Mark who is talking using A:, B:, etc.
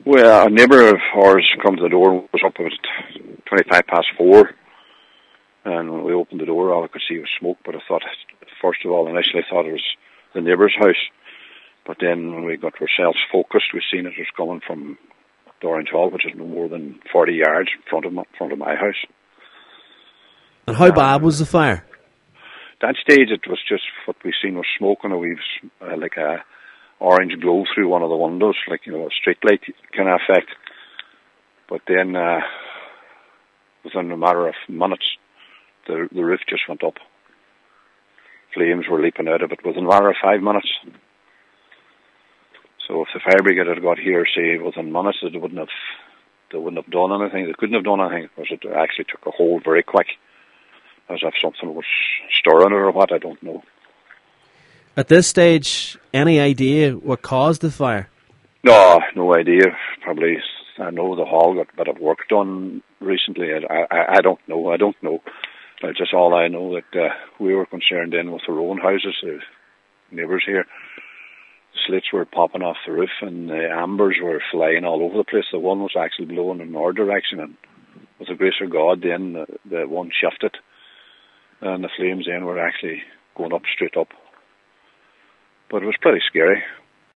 A: Well, a neighbour of ours come to the door, was up at 4:25, and when we opened the door, all I could see was smoke, but I thought, first of all, initially I thought it was the neighbour's house, but then when we got ourselves focused, we seen it was coming from Orange Hall, which is no more than 40 yards in front of my house.
B: And how bad was the fire?
A: That stage, it was just what we seen was smoke, and a wee, like a orange glow through one of the windows, like, you know, a street light kind of effect. But then, within a matter of minutes, the roof just went up. Flames were leaping out of it within a matter of 5 minutes. So if the fire brigade had got here, say, within minutes, they wouldn't have done anything. They couldn't have done anything because it actually took a hold very quick, as if something was stirring it or what, I don't know.
B: At this stage, any idea what caused the fire?
A: No idea. Probably, I know the hall got a bit of work done recently. I don't know. Just all I know that we were concerned in with our own houses, the neighbours here. Slits were popping off the roof and the ambers were flying all over the place. The one was actually blowing in our direction, and with the grace of God, then the one shifted, and the flames then were actually going up, straight up. But it was pretty scary.